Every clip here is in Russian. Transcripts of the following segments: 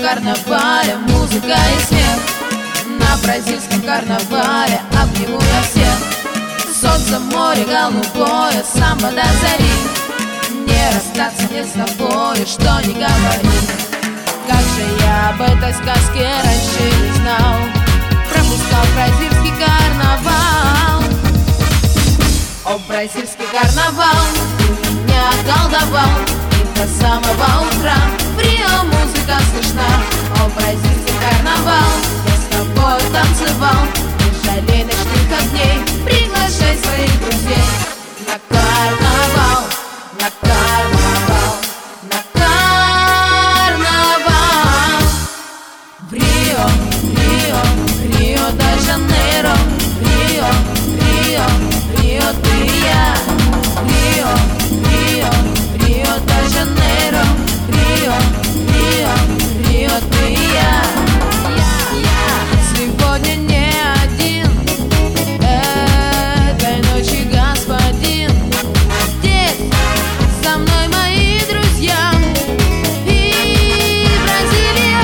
карнавале музыка и смех. На бразильском карнавале обниму я всех. Солнце, море голубое, самбо до зари. Не расстаться мне с тобой, что не говори. Как же я об этой сказке раньше не знал. Пропускал бразильский карнавал. О, бразильский карнавал, ты меня околдовал. И до самого утра в Рио музыка слышна. О, бразильский карнавал, я с тобой танцевал. Не жалей ночных огней, приглашай своих друзей. На карнавал, на карнавал, на карнавал. В Рио, Рио, Рио-де-Жанейро. Рио, Рио, Рио, ты и я. Рио, Рио, Рио-де-Жанейро. Рио, Рио, Рио, ты и я. Сегодня не один, этой ночи господин. Здесь со мной мои друзья и Бразилия.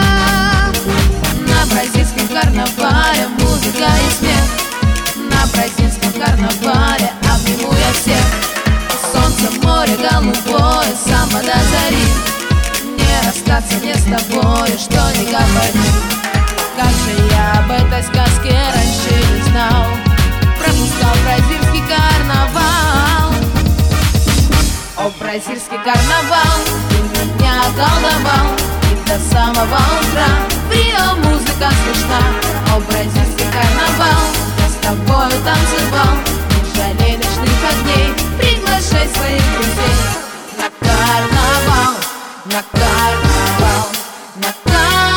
На бразильском карнавале музыка и смех. На бразильском карнавале обниму я всех. Солнце, море голубое, самбо до зари. Не расстаться мне с тобой, что не говори. Как же я об этой сказке раньше не знал. Пропускал бразильский карнавал. О, бразильский карнавал, ты меня околдовал. И до самого утра в Рио музыка слышна. О, бразильский карнавал, я с тобою танцевал. Не жалей ночных огней, приглашай своих друзей. На карнавал, на карнавал, на карнавал.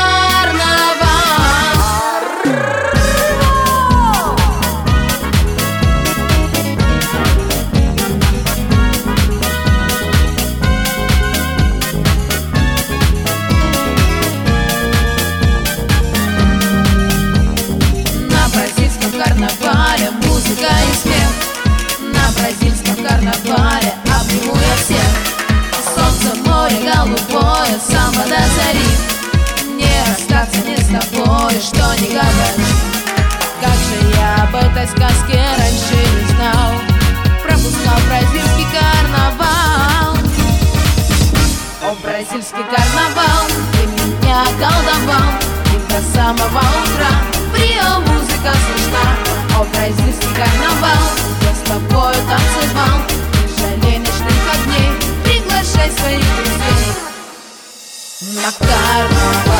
На бразильском карнавале музыка и смех. На бразильском карнавале обниму я всех. Солнце, море голубое, самбо до зари. Не расстаться мне с тобой, что не говори. Как же я об этой сказке раньше не знал. Пропускал бразильский карнавал. О, бразильский карнавал, ты меня околдовал. И до самого утра в Рио музыка слышна. О, бразильский карнавал, я с тобою танцевал. Не жалей ночных огней, приглашай своих друзей. На карнавал.